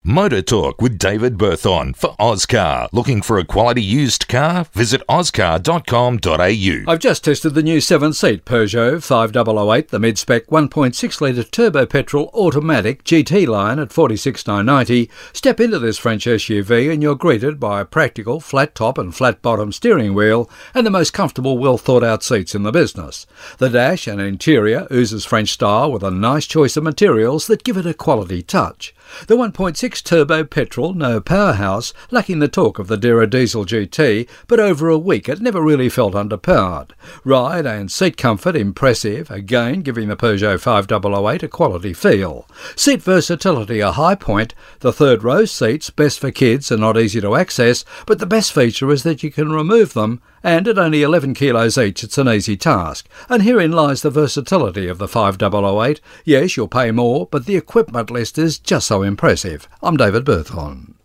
Motor Talk with David Berthon for Ozcar. Looking for a quality used car? Visit ozcar.com.au. I've just tested the new 7-seat Peugeot 5008, the mid-spec 1.6-litre turbo petrol automatic GT line at $46,990. Step into this French SUV and you're greeted by a practical flat top and flat bottom steering wheel and the most comfortable, well thought out seats in the business. The dash and interior oozes French style with a nice choice of materials that give it a quality touch. The 1.6 turbo petrol, no powerhouse, lacking the torque of the dearer diesel GT, but over a week it never really felt underpowered. Ride and seat comfort impressive, again giving the Peugeot 5008 a quality feel. Seat versatility a high point, the third row seats best for kids and not easy to access, but the best feature is that you can remove them, and at only 11 kilos each it's an easy task. And herein lies the versatility of the 5008. Yes, you'll pay more, but the equipment list is just so impressive. I'm David Berthon.